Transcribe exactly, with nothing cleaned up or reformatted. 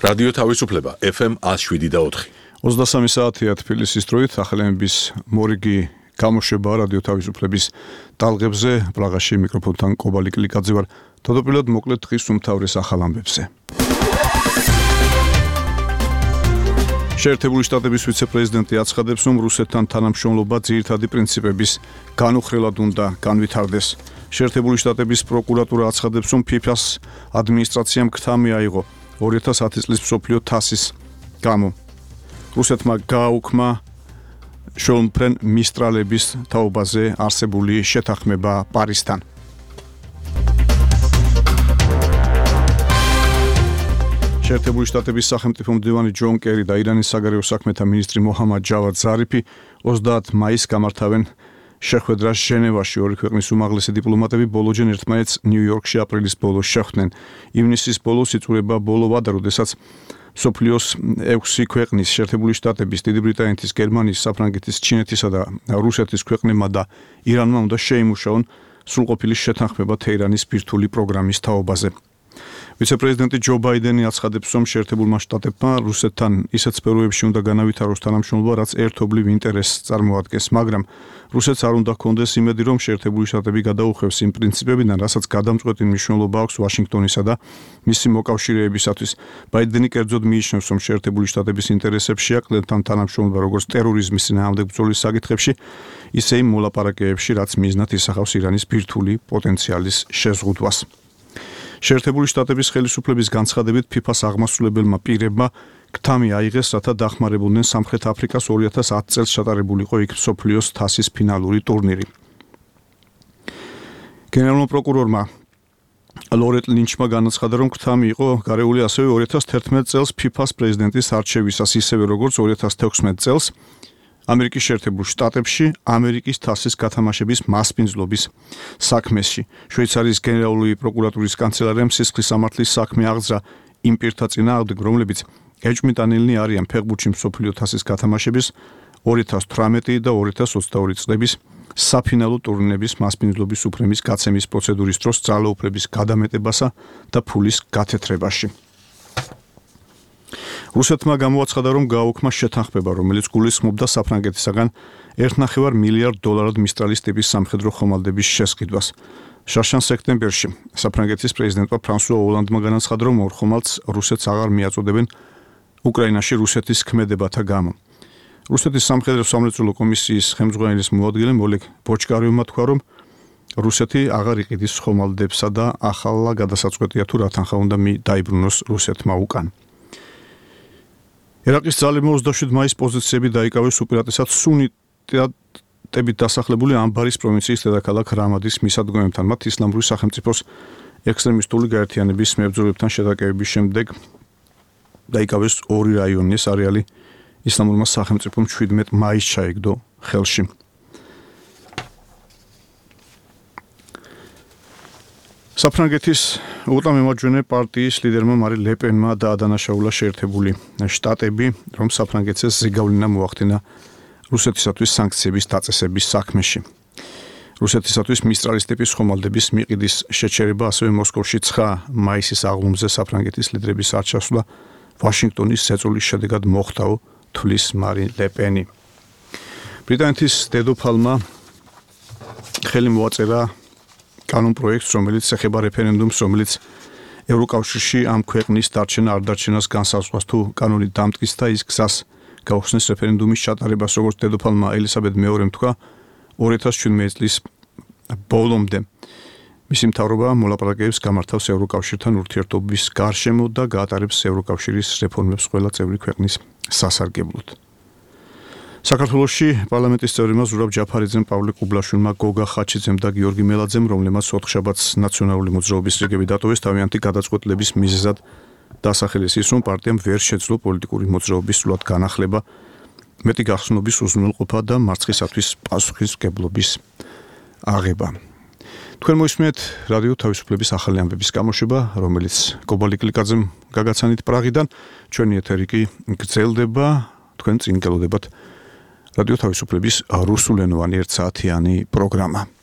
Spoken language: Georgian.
რადიო თავისუფლება ეფ ემ one oh seven და four. ოცდასამი საათია თბილისის დროით ახალემების მორიგი გამოშვება რადიო თავისუფლების ტალღებზე პრაღაში მიკროფონთან კობალი კლიკაძე ვარ. თავდაპირველად მოკლედ დღის უმთავრეს ახალ ამბებზე. შეერთებული შტატების ვიცე-პრეზიდენტი აცხადებს, რომ რუსეთთან თანამშრომლობა ძირითადი პრინციპების განუხრელად უნდა განვითარდეს. შეერთებული შტატების პროკურატურა აცხადებს, რომ ფიფას ადმინისტრაციამ ქთა მიაიღო ორი ათას ათი წლის მსოფლიო თასის გამო. რუსეთმა გააუქმა შოლმფრენ მისტრალების თაობაზე არსებული შეთანხმება პარიზთან. შეერთებული შტატების სახელმწიფო მდივანი ჯონ კერი და ირანის საგარეო საქმეთა მინისტრი მოჰამად ჯავად ზარიფი ოცდაათი მაისს გამართავენ შეხვედრას ჟენევაში. ორი ქვეყნის უმაღლესი დიპლომატები ბოლოჯერ ერთმანეთს ნიუ-იორკში აპრილის ბოლოს შეხვდნენ. ივნისის ბოლოს იწურება ბოლოვა და როდესაც მსოფლიოს ექვსი ქვეყნის შეერთებული შტატების, დიდი ბრიტანეთის, გერმანიის, საფრანგეთის, ჩინეთისა და რუსეთის ქვეყნებმა და ირანმა უნდა შეიმუშაონ სრულყოფილი შეთანხმება თეირანის ბირთვული პროგრამის თაობაზე. ვიცე-პრეზიდენტი ჯო ბაიდენი აცხადებს, რომ შეერთებულმა შტატებმა რუსეთთან ისეთ სფეროებში უნდა განავითაროს თანამშრომლობა, რაც ერთობლივ ინტერესს წარმოადგენს, მაგრამ რუსეთს არ უნდა ჰქონდეს იმედი, რომ შეერთებული შტატები გადაუხევს იმ პრინციპებიდან, რასაც გადამწყვეტი მნიშვნელობა აქვს ვაშინგტონისა და მისი მოკავშირეებისათვის. ბაიდენი კერძოდ მიიჩნევს, რომ შეერთებული შტატების ინტერესებშია კლდენთან თანამშრომლობა როგორც ტერორიზმის წინააღმდეგ ბრძოლის საკითხებში, ისე იმ მოლაპარაკებებში, რაც მიზნად ისახავს ირანის ბირთვული პოტენციალის შეზღუდვას. შეერთებული შტატების ხელისუფლების განცხადებით ფიფას აღმასრულებელმა პირებმა ქთა მიაიღეს, რათა დახმარებოდნენ სამხრეთ აფრიკას ორი ათას ათი წელს ჩატარებულიყო იქ მსოფლიოს თასის ფინალური ტურნირი. გენერალურმა პროკურორმა ლორეტ ლინჩმა განაცხადა, რომ ქთა მიიღო გარეული ასევე ორი ათას თერთმეტ წელს ფიფას პრეზიდენტის არჩევისას, ისევე როგორც ორი ათას თექვსმეტ წელს ამერიკის შეერთებულ შტატებში ამერიკის თასის გათამაშების მასპინძლობის საქმეში. შვეიცარიის გენერალური პროკურატურის კანცელარიამ სისხლის სამართლის საქმე აღძრა იმ პირთა წინააღმდეგ, რომლებიც ეჭვმიტანილნი არიან ფეხბურთში მსოფლიო თასის გათამაშების ორი ათას თვრამეტი და ორი ათას ოცდაორი წლების საფინალო ტურნირების მასპინძლობის უფლების გაცემის პროცედურის დროს ძალაუფლების გადამეტებასა და ფულის გათეთრებაში. რუსეთმა გამოაცხადა, რომ გააუქმა შეთანხმება, რომელიც გულისხმობდა საფრანგეთისაგან ერთ ნახევარ მილიარდ დოლარად მისტრალის ტიპის სამხედრო ხომალდების შესყიდვას. შაშან სექტემბერში საფრანგეთის პრეზიდენტმა ფრანსუა ოლანდმა განაცხადა, რომ ორ ხომალდს რუსეთს აღარ მიაწოდებენ უკრაინაში რუსეთის ქმედებათა გამო. რუსეთის სამხედრო სამრეწველო კომისიის ხელმძღვანელის მოადგილე მოლეგ ბოჩკარევმა თქვა, რომ რუსეთი აღარ იყიდის ხომალდებსა და ახალა გადასაწყვეტია თუ რა თანხა უნდა დაიბრუნოს რუსეთმა უკან. ერაყის ძალებმა ოცდაშვიდი მაისს პოზიციები დაიკავეს უპირატესად სუნიტებით დასახლებული ამბარის პროვინციის დედაქალაქ რამადის მისადგომებთან. მათ ისლამური სახელმწიფოს ექსტრემისტული გაერთიანების მებრძოლებთან შეტაკებების შემდეგ დაიკავეს ორი რაიონი. ეს არეალი ისლამურმა სახელმწიფომ შვიდმეტ მაისს ჩაიგდო ხელში. საფრანგეთის ულტრამემარჯვენე პარტიის ლიდერმა მარი ლეპენმა დაადანაშაულა შეერთებული შტატები, რომ საფრანგეთს ზეგავლენა მოახდინა რუსეთისათვის სანქციების დაწესების საქმეში. რუსეთისათვის მისტრალის ტიპის ხომალდების მიყიდის შეჩერება, ასევე მოსკოვში ცხრა მაისის აღლუმზე საფრანგეთის ლიდერების არ ჩასვლა ვაშინგტონის ზეწოლის შედეგად მოხდაო, თვლის მარი ლეპენი. ბრიტანეთის დედოფალმა ხელი მოაწერა კანონ პროექტს, რომელიც ეხება რეფერენდუმს, რომელიც ევროკავშირში ამ ქვეყნის დარჩენა არ დარჩენას განსაზღვრავს. თუ კანონი დამტკის და ის გზას გაუხსნეს რეფერენდუმის ჩატარებას, როგორც დედოფალმა ელისაბედ მეორემ თქვა ორი ათას შვიდმეტი წლის ბოლომდე. მისი მთავრობა მოლაპარაკებებს გამართავს ევროკავშირთან ურთიერთობის გარშემო და გაატარებს ევროკავშირის რეფორმებს ყველა წევრი ქვეყნის სასარგებლოდ. საქართველოში პარლამენტის წევრებმა ზურაბ ჯაფარიძემ, პავლე კუბლაშვილმა, გოგა ხაჩიძემ და გიორგი მელაძემ, რომლებმაც ოთხშაბათს ნაციონალური მოძრაობის რიგები დატოვეს, თავიანთი გადაწყვეტილების მიზეზად დასახელეს ის, რომ პარტიამ ვერ შეძლო პოლიტიკური მოძრაობის სრულად განახლება, მეტი გახსნობის უზრუნველყოფა და მარცხისათვის პასუხისმგებლობის აღება. თქვენ მოისმენთ რადიო თავისუფლების ახალი ამბების გამოშვება, რომელიც კობალი კლიკაძემ გაგაცანით პრაღიდან. ჩვენი ეთერი კი გრძელდება, თქვენ წინ გელოდებათ რადიო თავისუფლების რუსულენოვანი ერთსაათიანი პროგრამა.